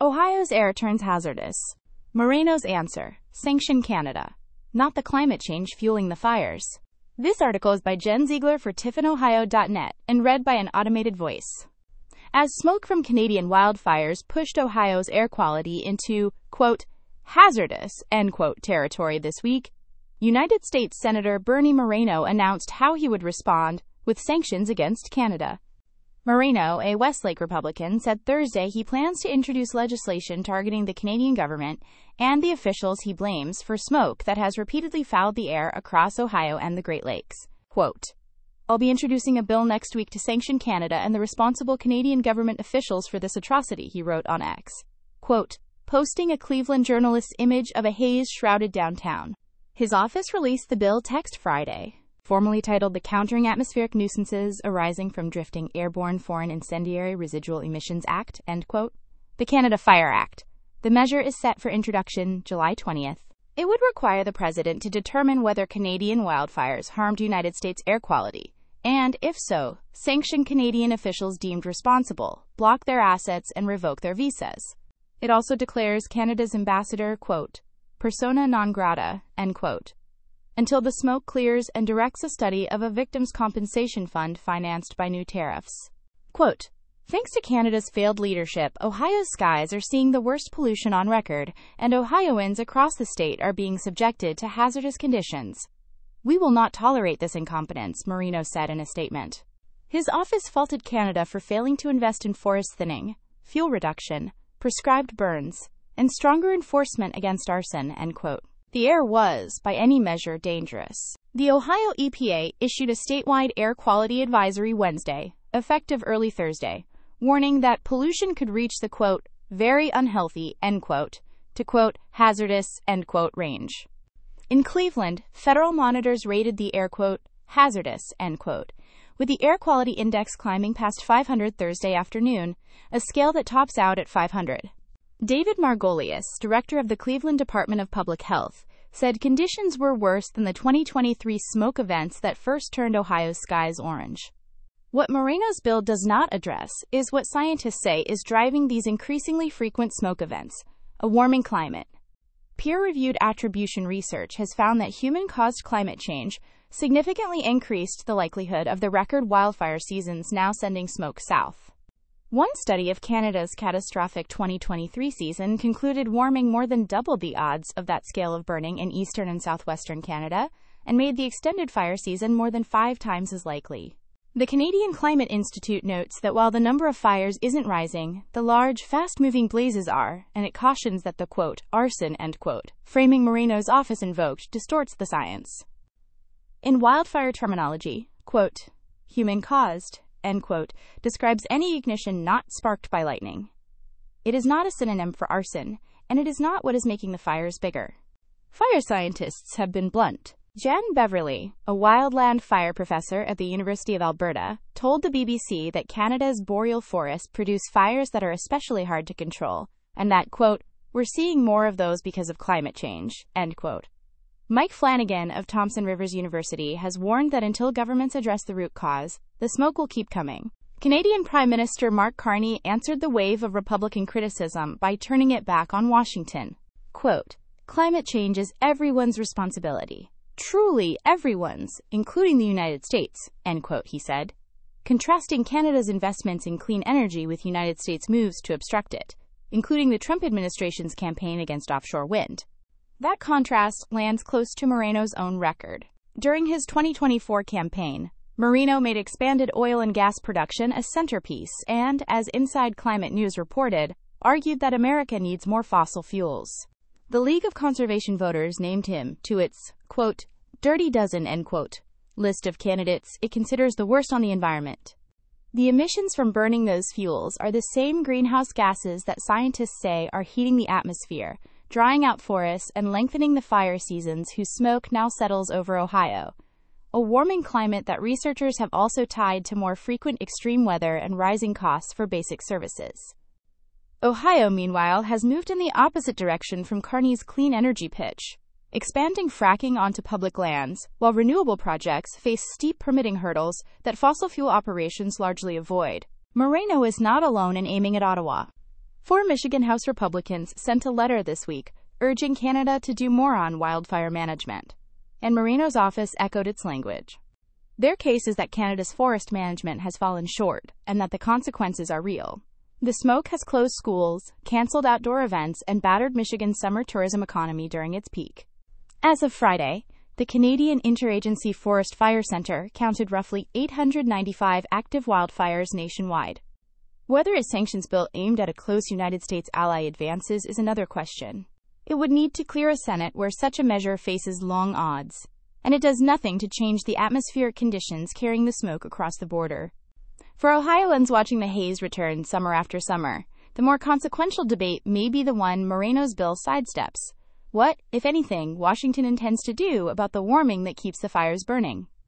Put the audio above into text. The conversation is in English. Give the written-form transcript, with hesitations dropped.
Ohio's air turns hazardous. Moreno's answer: sanction Canada, not the climate change fueling the fires. This article is by Jen Ziegler for TiffinOhio.net and read by an automated voice. As smoke from Canadian wildfires pushed Ohio's air quality into, quote, hazardous, end quote, territory this week, United States Senator Bernie Moreno announced how he would respond with sanctions against Canada. Moreno, a Westlake Republican, said Thursday he plans to introduce legislation targeting the Canadian government and the officials he blames for smoke that has repeatedly fouled the air across Ohio and the Great Lakes. Quote, I'll be introducing a bill next week to sanction Canada and the responsible Canadian government officials for this atrocity, he wrote on X. Quote, posting a Cleveland journalist's image of a haze-shrouded downtown. His office released the bill text Friday, formally titled the Countering Atmospheric Nuisances Arising from Drifting Airborne Foreign Incendiary Residual Emissions Act, end quote, the Canada Fire Act. The measure is set for introduction July 20th. It would require the president to determine whether Canadian wildfires harmed United States air quality, and, if so, sanction Canadian officials deemed responsible, block their assets, and revoke their visas. It also declares Canada's ambassador, quote, persona non grata, end quote, until the smoke clears, and directs a study of a victims' compensation fund financed by new tariffs. Quote, thanks to Canada's failed leadership, Ohio's skies are seeing the worst pollution on record, and Ohioans across the state are being subjected to hazardous conditions. We will not tolerate this incompetence, Moreno said in a statement. His office faulted Canada for failing to invest in forest thinning, fuel reduction, prescribed burns, and stronger enforcement against arson, end quote. The air was, by any measure, dangerous. The Ohio EPA issued a statewide air quality advisory Wednesday, effective early Thursday, warning that pollution could reach the, quote, very unhealthy, end quote, to, quote, hazardous, end quote, range. In Cleveland, federal monitors rated the air, quote, hazardous, end quote, with the air quality index climbing past 500 Thursday afternoon, a scale that tops out at 500. David Margolius, director of the Cleveland Department of Public Health, said conditions were worse than the 2023 smoke events that first turned Ohio's skies orange. What Moreno's bill does not address is what scientists say is driving these increasingly frequent smoke events: a warming climate. Peer-reviewed attribution research has found that human-caused climate change significantly increased the likelihood of the record wildfire seasons now sending smoke south. One study of Canada's catastrophic 2023 season concluded warming more than doubled the odds of that scale of burning in eastern and southwestern Canada, and made the extended fire season more than 5 times as likely. The Canadian Climate Institute notes that while the number of fires isn't rising, the large, fast-moving blazes are, and it cautions that the, quote, arson, end quote, framing Moreno's office invoked distorts the science. In wildfire terminology, quote, human-caused, end quote, describes any ignition not sparked by lightning. It is not a synonym for arson, and it is not what is making the fires bigger. Fire scientists have been blunt. Jan Beverly, a wildland fire professor at the University of Alberta, told the BBC that Canada's boreal forests produce fires that are especially hard to control, and that, quote, we're seeing more of those because of climate change, end quote. Mike Flanagan of Thompson Rivers University has warned that until governments address the root cause, the smoke will keep coming. Canadian Prime Minister Mark Carney answered the wave of Republican criticism by turning it back on Washington. Quote, climate change is everyone's responsibility. Truly everyone's, including the United States, end quote, he said, contrasting Canada's investments in clean energy with United States moves to obstruct it, including the Trump administration's campaign against offshore wind. That contrast lands close to Moreno's own record. During his 2024 campaign, Moreno made expanded oil and gas production a centerpiece and, as Inside Climate News reported, argued that America needs more fossil fuels. The League of Conservation Voters named him to its, quote, dirty dozen, end quote, list of candidates it considers the worst on the environment. The emissions from burning those fuels are the same greenhouse gases that scientists say are heating the atmosphere, drying out forests, and lengthening the fire seasons whose smoke now settles over Ohio. A warming climate that researchers have also tied to more frequent extreme weather and rising costs for basic services. Ohio, meanwhile, has moved in the opposite direction from Carney's clean energy pitch, expanding fracking onto public lands, while renewable projects face steep permitting hurdles that fossil fuel operations largely avoid. Moreno is not alone in aiming at Ottawa. Four Michigan House Republicans sent a letter this week urging Canada to do more on wildfire management, and Moreno's office echoed its language. Their case is that Canada's forest management has fallen short and that the consequences are real. The smoke has closed schools, canceled outdoor events, and battered Michigan's summer tourism economy during its peak. As of Friday, the Canadian Interagency Forest Fire Center counted roughly 895 active wildfires nationwide. Whether a sanctions bill aimed at a close United States ally advances is another question. It would need to clear a Senate where such a measure faces long odds, and it does nothing to change the atmospheric conditions carrying the smoke across the border. For Ohioans watching the haze return summer after summer, the more consequential debate may be the one Moreno's bill sidesteps. What, if anything, Washington intends to do about the warming that keeps the fires burning?